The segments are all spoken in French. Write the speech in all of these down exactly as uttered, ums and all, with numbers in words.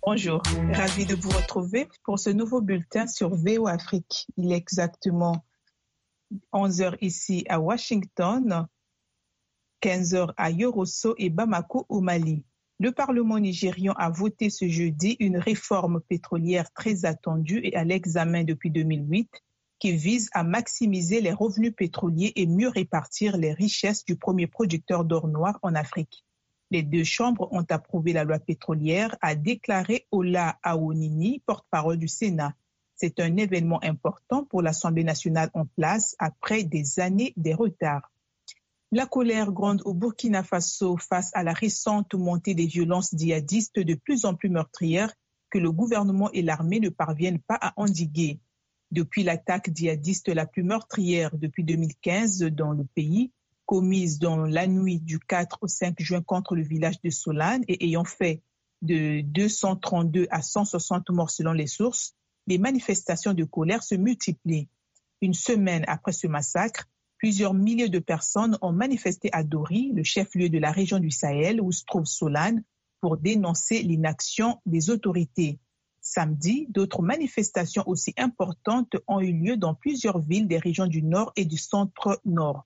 Bonjour, ravi de vous retrouver pour ce nouveau bulletin sur V O Afrique. Il est exactement onze heures ici à Washington, quinze heures à Yorosso et Bamako au Mali. Le Parlement nigérian a voté ce jeudi une réforme pétrolière très attendue et à l'examen depuis deux mille huit qui vise à maximiser les revenus pétroliers et mieux répartir les richesses du premier producteur d'or noir en Afrique. Les deux chambres ont approuvé la loi pétrolière, a déclaré Ola Aonini, porte-parole du Sénat. C'est un événement important pour l'Assemblée nationale en place après des années de retard. La colère gronde au Burkina Faso face à la récente montée des violences djihadistes de plus en plus meurtrières que le gouvernement et l'armée ne parviennent pas à endiguer. Depuis l'attaque djihadiste la plus meurtrière depuis deux mille quinze dans le pays, commise dans la nuit du quatre au cinq juin contre le village de Solane et ayant fait de deux cent trente-deux à cent soixante morts selon les sources, les manifestations de colère se multiplient. Une semaine après ce massacre, plusieurs milliers de personnes ont manifesté à Dori, le chef-lieu de la région du Sahel où se trouve Solane, pour dénoncer l'inaction des autorités. Samedi, d'autres manifestations aussi importantes ont eu lieu dans plusieurs villes des régions du Nord et du Centre-Nord.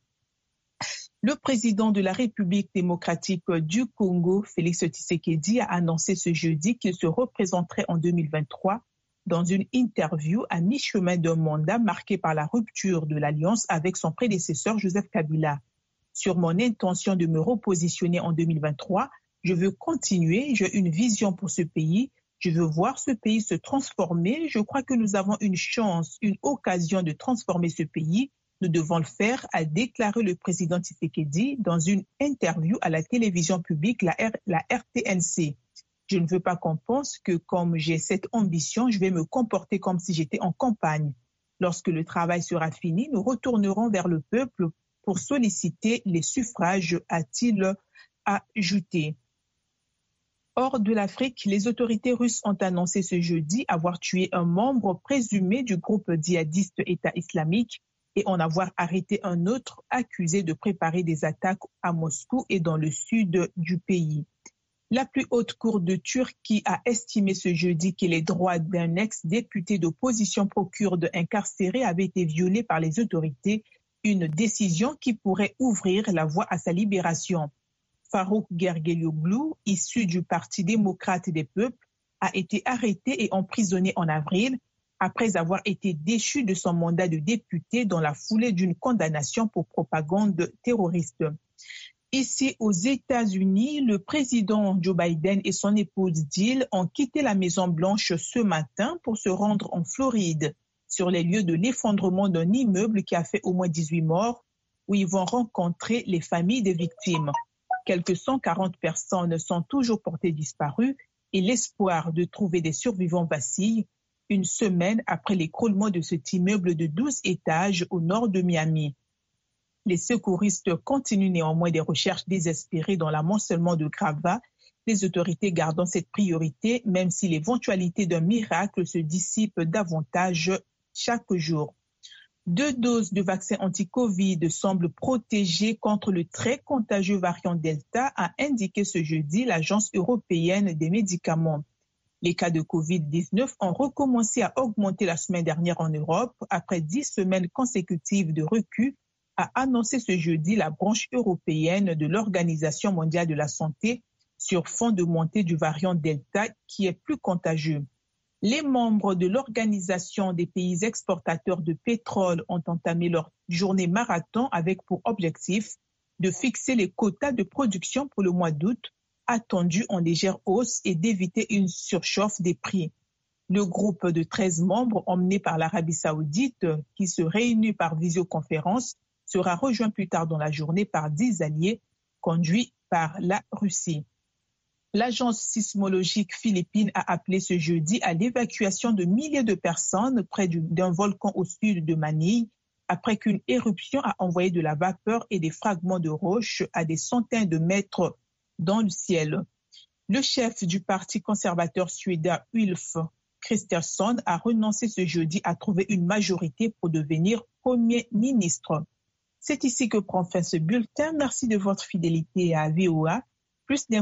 Le président de la République démocratique du Congo, Félix Tshisekedi, a annoncé ce jeudi qu'il se représenterait en deux mille vingt-trois dans une interview à mi-chemin d'un mandat marqué par la rupture de l'alliance avec son prédécesseur Joseph Kabila. Sur mon intention de me repositionner en deux mille vingt-trois, je veux continuer, j'ai une vision pour ce pays, je veux voir ce pays se transformer, je crois que nous avons une chance, une occasion de transformer ce pays. Nous devons le faire, a déclaré le président Tshisekedi dans une interview à la télévision publique, la, R, la R T N C. Je ne veux pas qu'on pense que comme j'ai cette ambition, je vais me comporter comme si j'étais en campagne. Lorsque le travail sera fini, nous retournerons vers le peuple pour solliciter les suffrages, a-t-il ajouté. Hors de l'Afrique, les autorités russes ont annoncé ce jeudi avoir tué un membre présumé du groupe djihadiste État islamique et en avoir arrêté un autre accusé de préparer des attaques à Moscou et dans le sud du pays. La plus haute cour de Turquie a estimé ce jeudi que les droits d'un ex-député d'opposition pro-kurde incarcéré avaient été violés par les autorités, une décision qui pourrait ouvrir la voie à sa libération. Farouk Gergelyoglu, issu du Parti démocrate des peuples, a été arrêté et emprisonné en avril après avoir été déchu de son mandat de député dans la foulée d'une condamnation pour propagande terroriste. Ici aux États-Unis, le président Joe Biden et son épouse Jill ont quitté la Maison-Blanche ce matin pour se rendre en Floride, sur les lieux de l'effondrement d'un immeuble qui a fait au moins dix-huit morts, où ils vont rencontrer les familles des victimes. Quelques cent quarante personnes sont toujours portées disparues et l'espoir de trouver des survivants vacille une semaine après l'écroulement de cet immeuble de douze étages au nord de Miami. Les secouristes continuent néanmoins des recherches désespérées dans l'amoncellement de gravats, les autorités gardant cette priorité même si l'éventualité d'un miracle se dissipe davantage chaque jour. Deux doses de vaccin anti-Covid semblent protéger contre le très contagieux variant Delta, a indiqué ce jeudi l'Agence européenne des médicaments. Les cas de covid dix-neuf ont recommencé à augmenter la semaine dernière en Europe après dix semaines consécutives de recul, a annoncé ce jeudi la branche européenne de l'Organisation mondiale de la santé sur fond de montée du variant Delta qui est plus contagieux. Les membres de l'Organisation des pays exportateurs de pétrole ont entamé leur journée marathon avec pour objectif de fixer les quotas de production pour le mois d'août, attendus en légère hausse et d'éviter une surchauffe des prix. Le groupe de treize membres emmené par l'Arabie saoudite, qui se réunit par visioconférence, sera rejoint plus tard dans la journée par dix alliés conduits par la Russie. L'agence sismologique philippine a appelé ce jeudi à l'évacuation de milliers de personnes près d'un volcan au sud de Manille après qu'une éruption a envoyé de la vapeur et des fragments de roches à des centaines de mètres dans le ciel. Le chef du parti conservateur suédois Ulf Kristersson a renoncé ce jeudi à trouver une majorité pour devenir Premier ministre. C'est ici que prend fin ce bulletin. Merci de votre fidélité à V O A. Plus